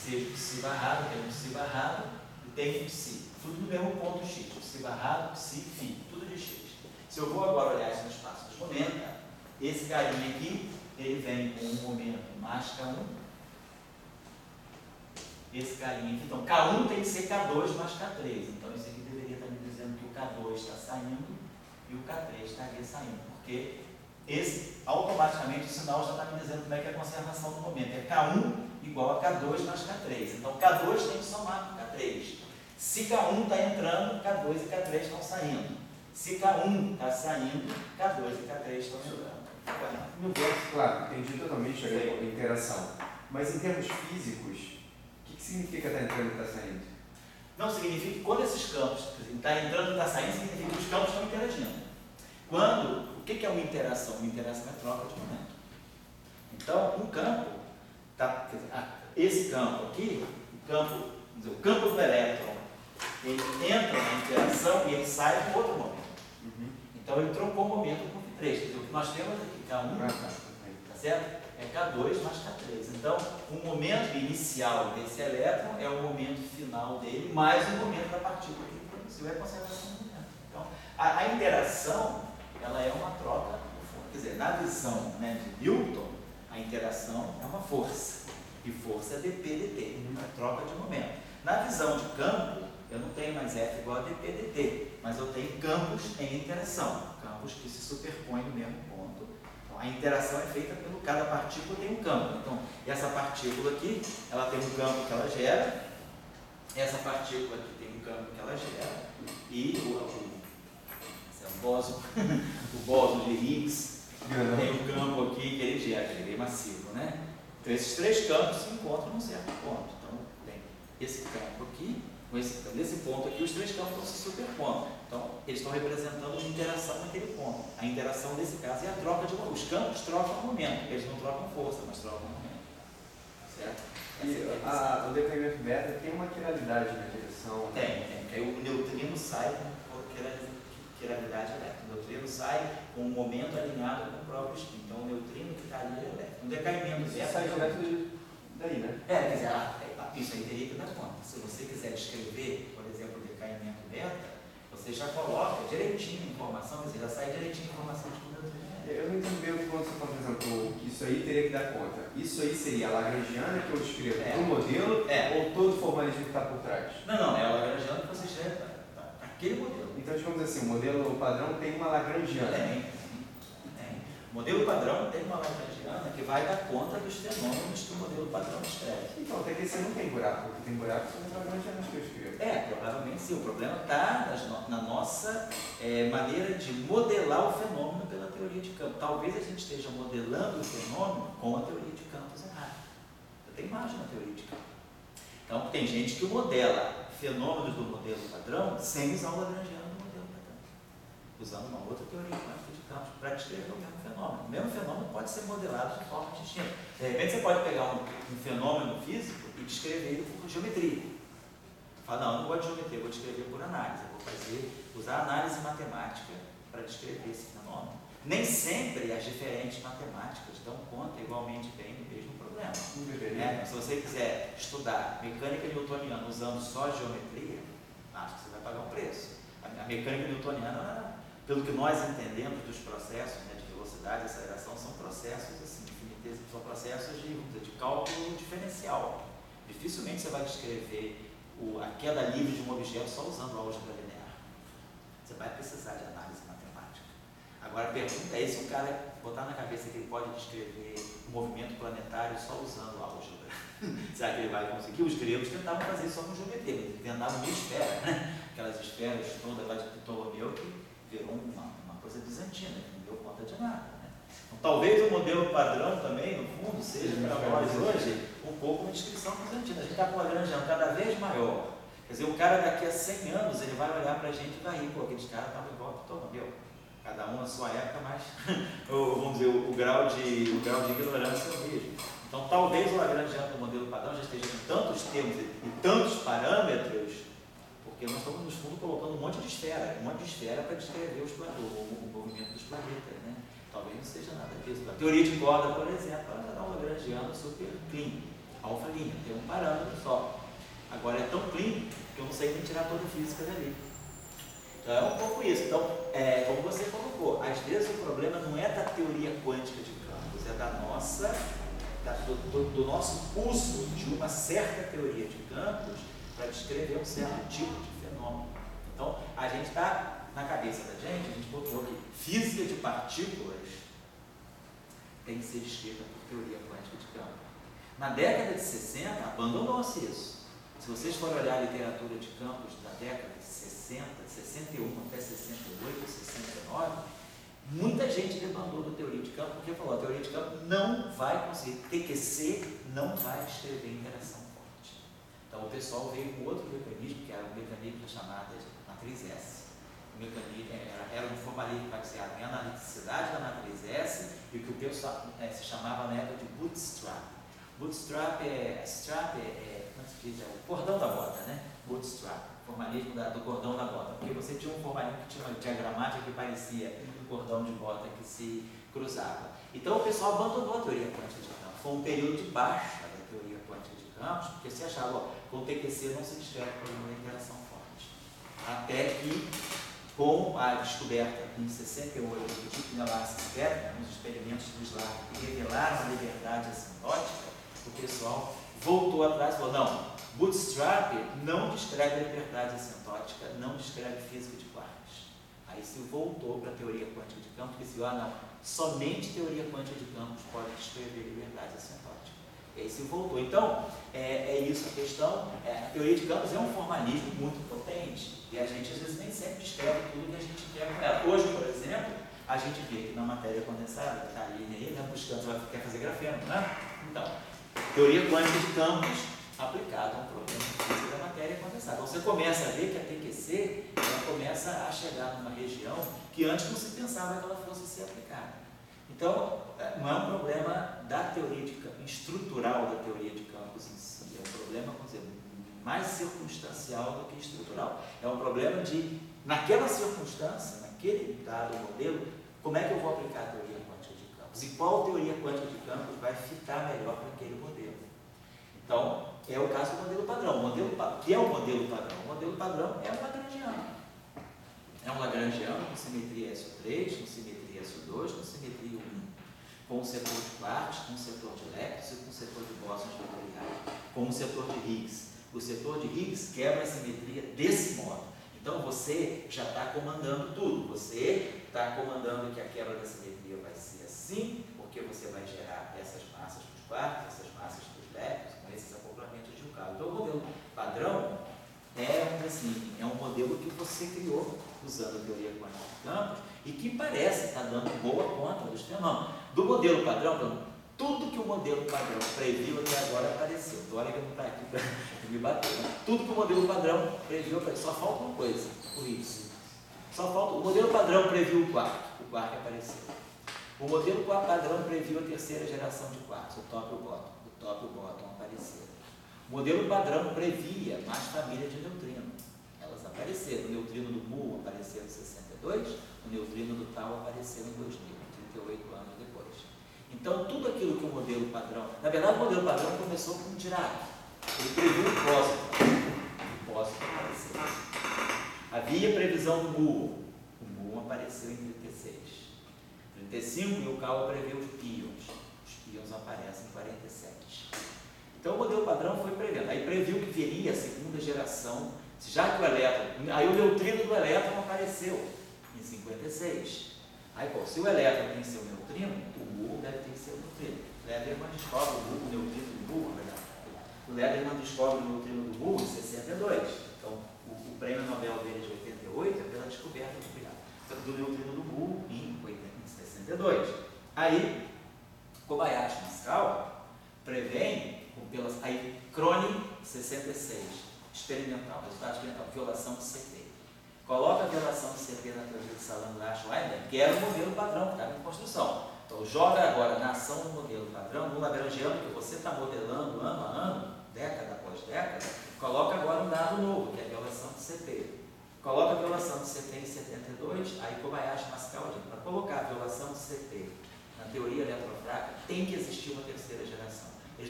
seja psi barrado, tem um psi barrado e tem um psi. Tudo no mesmo ponto x. Psi barrado, psi, φ. Tudo de x. Se eu vou agora olhar isso no espaço dos momentos, esse carinha aqui, ele vem com um momento mais K1. Esse carinha aqui, então K1 tem que ser K2 mais K3. Então isso aqui deveria estar me dizendo que o K2 está saindo e o K3 estaria saindo, porque automaticamente o sinal já está me dizendo como é que é a conservação do momento. É K1 igual a K2 mais K3. Então K2 tem que somar com K3. Se K1 está entrando, K2 e K3 estão saindo. Se K1 está saindo, K2 e K3 estão entrando. No verso, claro, entendi totalmente a interação. Mas em termos físicos, o que significa estar entrando e estar saindo? Não significa que quando esses campos está entrando e está saindo, significa que os campos estão interagindo. O que é uma interação? Uma interação é troca de momento. Então, um campo, esse campo aqui, o campo do elétron, ele entra na interação e ele sai com outro momento. Então, ele trocou o momento por 3. Quer dizer, o que nós temos aqui, K1, tá certo? É K2 mais K3. Então, o momento inicial desse elétron é o momento final dele, mais o momento da partícula que ele produziu, é a conservação do momento. Então, a interação, ela é uma troca, quer dizer, na visão, né, de Newton, a interação é uma força, e força é dp/dt, é troca de momento. Na visão de campo, eu não tenho mais F igual a dp/dt, mas eu tenho campos em interação, campos que se superpõem no mesmo ponto. Então, a interação é feita pelo cada partícula tem um campo. Então, essa partícula aqui, ela tem um campo que ela gera, essa partícula aqui tem um campo que ela gera, e o bóson de Higgs tem um campo aqui que ele gera, que ele é massivo, né? Então, esses três campos se encontram num certo ponto. Então, tem esse campo aqui, nesse ponto aqui, os três campos estão se superpondo. Então, eles estão representando uma interação naquele ponto. A interação, nesse caso, é a troca de momento. Os campos trocam momento. Eles não trocam força, mas trocam momento. Certo? E o decaimento beta tem uma quiralidade na direção? Tem. O neutrino sai com quiralidade elétrica. O neutrino sai com um momento alinhado com o próprio spin. Então, o neutrino que está ali é elétrico. O decaimento beta... sai direto daí, né? Quer dizer, isso aí teria que dar conta. Se você quiser descrever, por exemplo, o decaimento beta, você já coloca direitinho a informação, quer dizer, já sai direitinho a informação de tudo. Eu não entendi bem quando você está fazendo que isso aí teria que dar conta. Isso aí seria a lagrangiana que eu escrevo no modelo ou todo o formalismo que está por trás? Não, é a lagrangiana que você escreve aquele modelo. Então, digamos assim, o modelo padrão tem uma lagrangiana. Tem. O modelo padrão tem uma lagrangiana que vai dar conta dos fenômenos que o modelo padrão escreve. Então, até que você não tem buraco, porque tem buraco são as lagrangianas que eu escrevo. Provavelmente sim. O problema está na nossa maneira de modelar o fenômeno pela teoria de campos. Talvez a gente esteja modelando o fenômeno com a teoria de campos errada. Tem margem na teoria de campos. Então, tem gente que modela fenômenos do modelo padrão sem usar o lagrangiano do modelo padrão, usando uma outra teoria quântica de campos para descrever o mesmo fenômeno. O mesmo fenômeno pode ser modelado de forma distinta. De repente, você pode pegar um fenômeno físico e descrever ele por geometria. Fala, não, eu não gosto de geometria, eu vou descrever por análise. Eu vou usar análise matemática para descrever esse fenômeno. Nem sempre as diferentes matemáticas dão conta igualmente bem do mesmo problema. Se você quiser estudar mecânica newtoniana usando só geometria, acho que você vai pagar um preço. A mecânica newtoniana, pelo que nós entendemos dos processos, né, de velocidade e aceleração, são processos assim, são processos de cálculo diferencial. Dificilmente você vai descrever a queda livre de um objeto só usando álgebra linear. Você vai precisar de análise matemática. Agora a pergunta é se um cara botar na cabeça que ele pode descrever um movimento planetário só usando álgebra. Será que ele vai conseguir? Os gregos tentavam fazer isso só com geometria, eles inventavam uma esfera, né? Aquelas esferas todas lá de Ptolomeu que virou uma coisa bizantina, que não deu conta de nada. Né? Então, talvez o modelo padrão também, no fundo, seja para nós hoje um pouco uma descrição bizantina. A gente está com uma lagrangiana cada vez maior. Quer dizer, o cara daqui a 100 anos ele vai olhar para a gente e vai rir, aqueles caras estavam igual a Ptolomeu. Cada um na sua época, mas vamos dizer, o grau de ignorância é o mesmo. Então, talvez o lagrangiano do modelo padrão já esteja com tantos termos e tantos parâmetros, porque nós estamos, no fundo, colocando um monte de esfera para descrever o movimento dos planetas. Né? Talvez não seja nada disso. A teoria de corda, por exemplo, ela dá um lagrangiano super clean. alfa linha, tem um parâmetro só. Agora é tão clean que eu não sei nem tirar toda a física dali. Então é um pouco isso. Então, como você colocou, às vezes o problema não é da teoria quântica de campos, é do nosso uso de uma certa teoria de campos para descrever um certo tipo de fenômeno. Então, a gente está, na cabeça da gente, a gente botou que física de partículas tem que ser descrita por teoria quântica de campo. Na década de 60, abandonou-se isso. Se vocês forem olhar a literatura de campos da década de 60, 61 até 68, 69, muita gente demandou da teoria de campo, porque falou, a teoria de campo não vai conseguir, TQC não vai descrever interação forte. Então o pessoal veio com outro mecanismo, que era um mecanismo chamado de matriz S. O mecanismo era um formalismo baseado em analiticidade da matriz S, e o que o pessoal se chamava na época de bootstrap. Bootstrap como se diz? É o cordão da bota, né? Bootstrap, formalismo do cordão da bota. Porque você tinha um formalismo que tinha uma diagramática que parecia um cordão de bota que se cruzava. Então o pessoal abandonou a teoria quântica de campos. Foi um período de baixa da teoria quântica de campos, porque se achava, com o TQC não se descreve o problema da interação forte. Até que, com a descoberta em 68 do tipo de enlace espectro, nos experimentos do Slav, que revelaram a liberdade assintótica, o pessoal voltou atrás e falou, não, Bootstrap não descreve a liberdade assintótica, não descreve física de quarks. Aí se voltou para a teoria quântica de campos, que se não, somente teoria quântica de campos pode descrever liberdade assintótica. E aí se voltou. Então, é isso a questão. A teoria de campos é um formalismo muito potente, e a gente às vezes nem sempre descreve tudo que a gente quer com ela. Hoje, por exemplo, a gente vê que na matéria condensada, que está ali, né, buscando, quer fazer grafeno, né? Então, teoria quântica de campos aplicada a um problema de física da matéria condensada. Então, você começa a ver que a TQC ela começa a chegar numa região que antes não se pensava que ela fosse ser aplicada. Então, não é um problema da teoria estrutural da teoria de campos em si, é um problema, vamos dizer, mais circunstancial do que estrutural. É um problema de, naquela circunstância, naquele dado modelo, como é que eu vou aplicar a teoria quântica de campos? E qual teoria quântica de campos vai fitar melhor para aquele modelo? Então, é o caso do modelo padrão. O que é o modelo padrão? O modelo padrão é um lagrangiano. É um lagrangiano com simetria SO3, com simetria SO2, com simetria 1, com um setor de quartos, com um setor de leptos e com um setor de bósons vetoriais, com um setor de Higgs. O setor de Higgs quebra a simetria desse modo. Então, você já está comandando tudo. Você está comandando que a quebra da simetria vai ser assim, porque você vai gerar essas massas dos quartos, essas massas dos leptos, com esses acoplamentos de Yukawa. Então, o modelo padrão é um modelo que você criou usando a teoria quântica de campos e que parece estar dando boa conta dos fenômenos. Do modelo padrão, tudo que o modelo padrão previu até agora apareceu. Então, olha que não está aqui para me bater. Né? Tudo que o modelo padrão previu apareceu. Só falta uma coisa, por isso. Só falta. O modelo padrão previu o quark apareceu. O modelo padrão previu a terceira geração de quarks, o top e o bottom. O top e o bottom apareceram. O modelo padrão previa mais família de neutrino. Elas apareceram. O neutrino do Mu apareceu em 62, o neutrino do Tau apareceu em 2000, 38 anos depois. Então, tudo aquilo que o modelo padrão... Na verdade, o modelo padrão começou com um Dirac. Ele previu o pósito. O pósito apareceu. Havia previsão do Mu. O Mu apareceu em 36. 35, e o Kawa previu os pions. Os pions aparecem em 47. Então, o modelo padrão foi prevendo. Aí previu que viria a segunda geração, já que o elétron... Aí o neutrino do elétron apareceu em 56. Aí, se o elétron tem seu neutrino, o Mu deve ter seu neutrino. O Lederman descobre o neutrino do Mu, verdade? O Lederman descobre o neutrino do Mu em 62. Então, o prêmio Nobel dele de 88 é pela descoberta do neutrino do Mu em 62. Aí, Kobayashi e Maskawa prevêem, aí Cronin 66, experimental, resultado experimental, violação de CP. Coloca a violação de CP na teoria de Salandra-Schweider, que era o modelo padrão que estava em construção. Então, joga agora na ação do modelo padrão, no lagrangiano que você está modelando ano a ano, década após década, coloca agora um dado novo, que é a violação de CP. Coloca a violação de CP em 72, aí Kobayashi e Maskawa diz, para colocar a violação de CP na teoria eletrofrágil, tem que existir uma terceira geração. Eles não tinham descoberto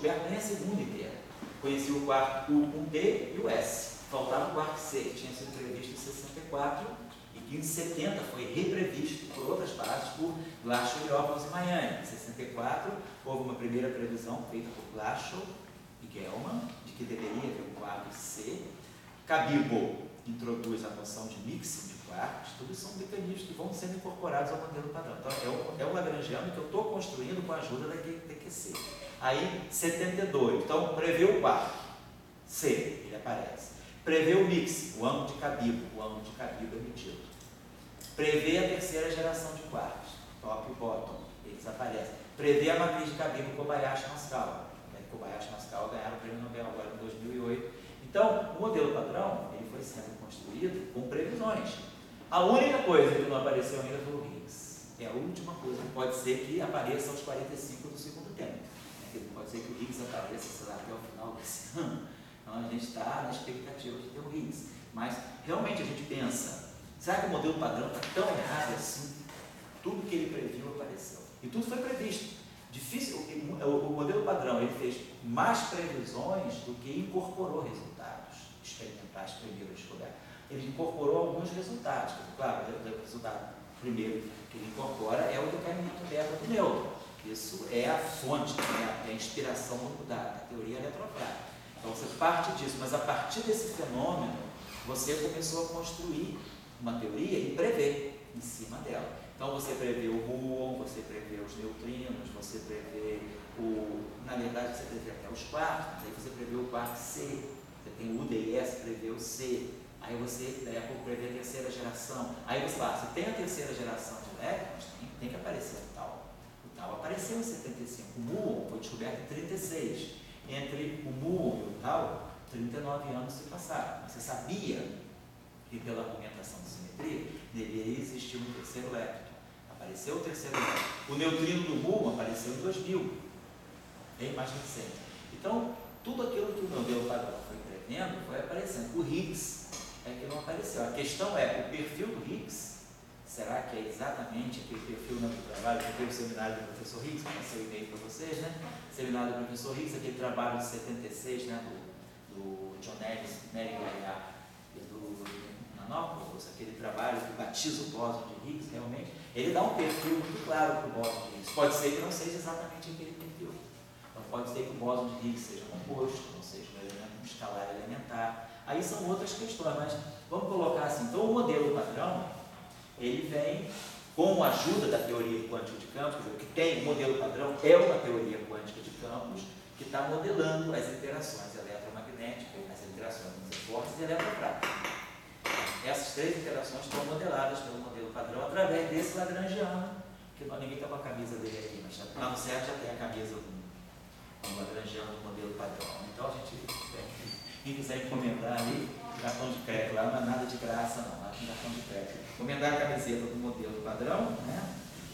descoberto nem a segunda inteira. Conheci o quarto U com D e o S. Faltava o quarto C, que tinha sido previsto em 64 e que em 70 foi reprevisto por outras bases, por Glashow, Yockel e Miami. Em 64 houve uma primeira previsão feita por Glashow e Gell-Mann, de que deveria haver um quarto C. Cabibbo introduz a noção de mixing de quartos. Tudo são mecanismos que vão sendo incorporados ao modelo padrão. Então, é o lagrangiano que eu estou construindo com a ajuda da TQC. Aí, 72. Então, prevê o quarto C, ele aparece. Prevê o mix, o ângulo de Cabibbo, é medido. Prevê a terceira geração de quartos, top e bottom, eles aparecem. Prevê a matriz de Cabibbo, Kobayashi e Mascala. Kobayashi e Mascala ganharam o prêmio Nobel agora em 2008. Então, o modelo padrão, ele foi sendo construído com previsões. A única coisa que não apareceu ainda foi o Higgs. É a última coisa que pode ser que apareça aos 45 do segundo tempo. Pode ser que o Higgs apareça, sei lá, até o final desse ano. Então, a gente está na expectativa de ter o Higgs. Mas, realmente, a gente pensa, será que o modelo padrão está tão errado assim? Tudo que ele previu apareceu. E tudo foi previsto. Difícil, o modelo padrão ele fez mais previsões do que incorporou resultados experimentais primeiro descobertos. Ele incorporou alguns resultados. Claro, o resultado primeiro que ele incorpora é o decaimento beta do nêutron. Isso é a fonte, é a inspiração da teoria eletrofrágil. Então você parte disso, mas a partir desse fenômeno você começou a construir uma teoria e prever em cima dela. Então você prevê o muon, você prevê os neutrinos, você prevê na verdade você prevê até os quartos, aí você prevê o quarto C, você tem o U, D e S, prevê o C, aí você daí a pouco prevê a terceira geração, aí você fala, se tem a terceira geração de elétrons, tem que aparecer o tal. O tal apareceu em 75, o muon foi descoberto em 36, entre o muon e o tal, 39 anos se passaram. Você sabia que pela argumentação de simetria deveria existir um terceiro elétron. Apareceu o terceiro elétron. O neutrino do muon apareceu em 2000, bem mais recente. Então, tudo aquilo que o modelo padrão foi prevendo foi aparecendo. O Higgs é que não apareceu. A questão é, o perfil do Higgs, será que é exatamente aquele perfil no trabalho que teve o seminário do professor Higgs, que eu passei o e-mail para vocês, né? Seminário do professor Higgs, aquele trabalho de 76, né? do John Ellis, Mary e do Nanopoulos, aquele trabalho que batiza o bóson de Higgs, realmente, ele dá um perfil muito claro para o bóson de Higgs. Pode ser que não seja exatamente aquele perfil. Então, pode ser que o bóson de Higgs seja composto, não seja um escalar elementar. Aí são outras questões, mas vamos colocar assim. Então, o modelo padrão, ele vem com a ajuda da teoria quântica de campos, o que tem o modelo padrão é uma teoria quântica de campos que está modelando as interações eletromagnéticas, as interações fortes e eletrofrágeis. Essas três interações estão modeladas pelo modelo padrão através desse lagrangiano, que ninguém está com a camisa dele aqui, mas lá no certo já tem a camisa do lagrangiano do modelo padrão. Então, a gente, quem quiser encomendar ali, cartão de crédito lá, não é nada de graça não, lá tem cartão de crédito. Encomendar a camiseta do modelo padrão, né,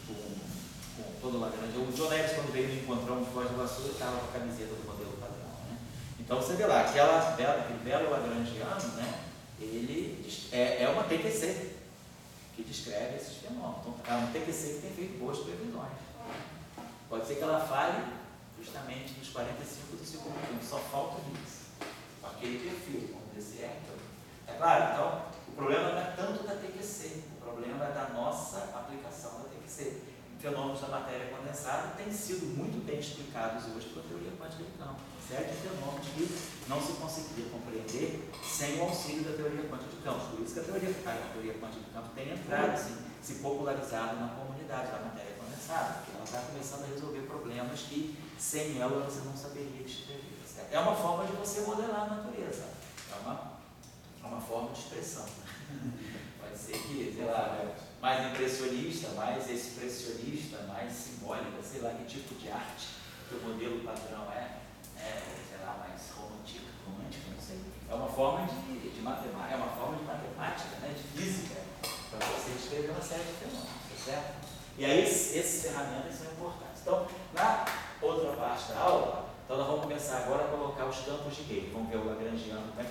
com todo o lagrangiano. O John Ellis, quando veio no encontrão de Foz do Iguaçu, ele estava com a camiseta do modelo padrão. Né? Então, você vê lá, aquele belo lagrangiano, né, ele é uma TQC que descreve esses fenômenos. Então, é uma TQC que tem feito boas previsões. Pode ser que ela falhe justamente nos 45 do segundo tempo, só falta isso. Aquele perfil, vamos dizer, é claro, então, o problema não é tanto da TQC, o problema é da nossa aplicação da TQC. Fenômenos da matéria condensada têm sido muito bem explicados hoje pela teoria quântica de campo. Certos fenômenos que não se conseguiria compreender sem o auxílio da teoria quântica de campos. Por isso que a teoria quântica de campos tem entrado, se popularizado na comunidade da matéria condensada, porque ela está começando a resolver problemas que sem ela você não saberia descrever. Certo? É uma forma de você modelar a natureza, é uma forma de expressão. Pode ser que, sei lá, mais impressionista, mais expressionista, mais simbólica, sei lá que tipo de arte que o modelo padrão sei lá, mais romântica, não sei. É uma forma de matemática, né, de física, para você descrever uma série de fenômenos, tá certo? E aí, essas ferramentas são importantes. Então, na outra parte da aula, então nós vamos começar agora a colocar os campos de Gauss. Vamos ver o lagrangiano, como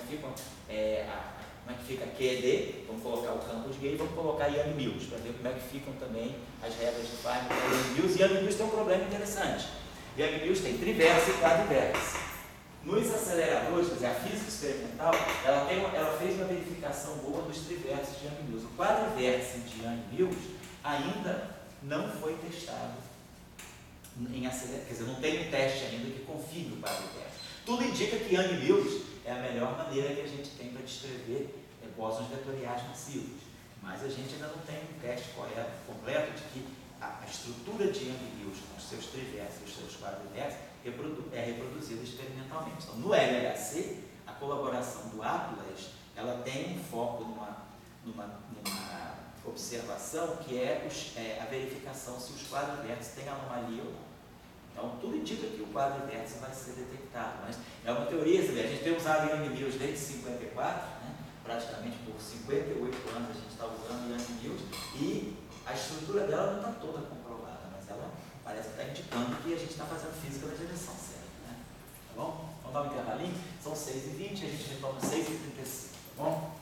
é que fica QED, vamos colocar o campo de Gauss e vamos colocar Yang-Mills, para ver como é que ficam também as regras de Feynman e Yang-Mills. E Yang-Mills tem um problema interessante. Young Mills tem triverso e quadriverso. Nos aceleradores, quer dizer, a física experimental, ela fez uma verificação boa dos triversos de Young Mills. O quadriverso de Young Mills ainda não foi testado em acelerador, quer dizer, não tem um teste ainda que confirme o quadriverso. Tudo indica que Young Mills é a melhor maneira que a gente tem para descrever bósons vetoriais massivos, mas a gente ainda não tem um teste completo de que a estrutura de Young Mills com os seus triversos e os seus quadriversos é reproduzida experimentalmente. Então, no LHC, a colaboração do Atlas, ela tem um foco numa observação que é a verificação se os quadriversos têm anomalia ou não. Então, tudo indica que o quadriverso vai ser detectado, mas é uma teoria, sabe? A gente tem usado Young Mills desde 54, né? Praticamente por 58 anos a gente está usando Young Mills e a estrutura dela não está toda comprovada, mas ela parece que está indicando que a gente está fazendo física na direção certa, né? Tá bom? Vamos dar um intervalinho? São 6h20, a gente retoma 6h35, tá bom?